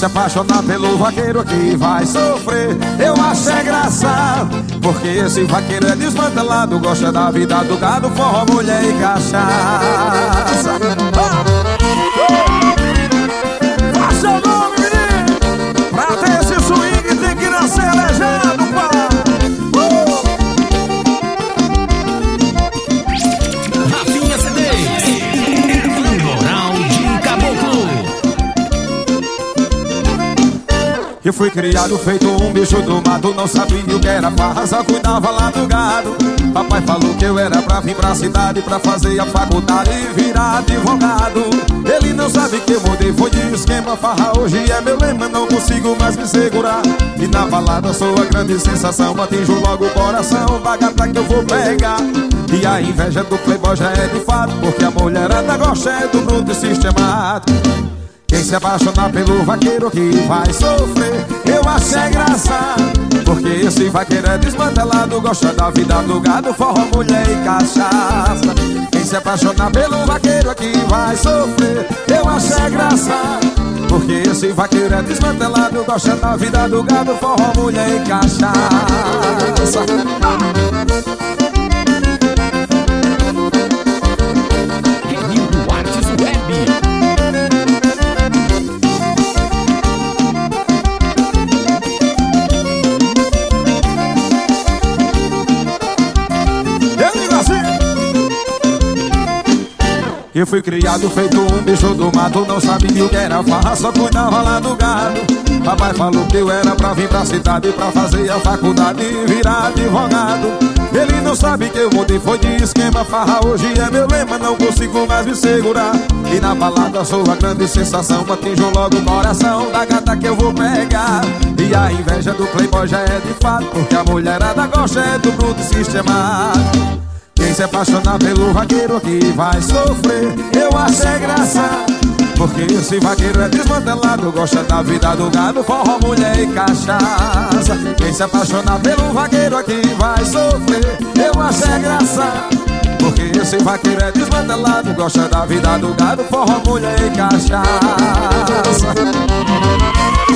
se apaixonar pelo vaqueiro aqui vai sofrer. Eu acho é graça, porque esse vaqueiro é desmantelado, gosta da vida do gado, forró, mulher e cachaça. Faça o nome, menino. Pra ter esse swing tem que nascer aleijado, pai. Rafinha CDs, Moral de Caboclo. Eu fui criado feito um bicho do mato, não sabia o que era farra, só cuidava lá do gado. Papai falou que eu era pra vir pra cidade, pra fazer a faculdade e virar advogado. Ele não sabe que eu mudei, foi de esquema, farra hoje é meu lema, não consigo mais me segurar. E na balada sou a grande sensação, atinjo logo o coração da gata que eu vou pegar. E a inveja do playboy já é de fato, porque a mulherada gosta é do bruto e sistemático. Quem se apaixonar pelo vaqueiro que vai sofrer, eu acho é graça, porque esse vaqueiro é desmantelado, gosta da vida do gado, forró, mulher e cachaça. Quem se apaixonar pelo vaqueiro aqui vai sofrer, eu acho é graça, porque esse vaqueiro é desmantelado, gosta da vida do gado, forró, mulher e cachaça. Eu fui criado feito um bicho do mato, não sabia o que era farra, só cuidava lá do gado. Papai falou que eu era pra vir pra cidade, pra fazer a faculdade e virar advogado. Ele não sabe que eu mudei, foi de esquema, farra hoje é meu lema, não consigo mais me segurar. E na balada sou a grande sensação, atinjo logo o coração da gata que eu vou pegar. E a inveja do playboy já é de fato, porque a mulherada gosta é do bruto sistemático. Quem se apaixonar pelo vaqueiro aqui vai sofrer, eu acho é graça, porque esse vaqueiro é desmantelado, gosta da vida do gado, forró, mulher e cachaça. Quem se apaixonar pelo vaqueiro aqui vai sofrer, eu acho é graça, porque esse vaqueiro é desmantelado, gosta da vida do gado, forró, mulher e cachaça.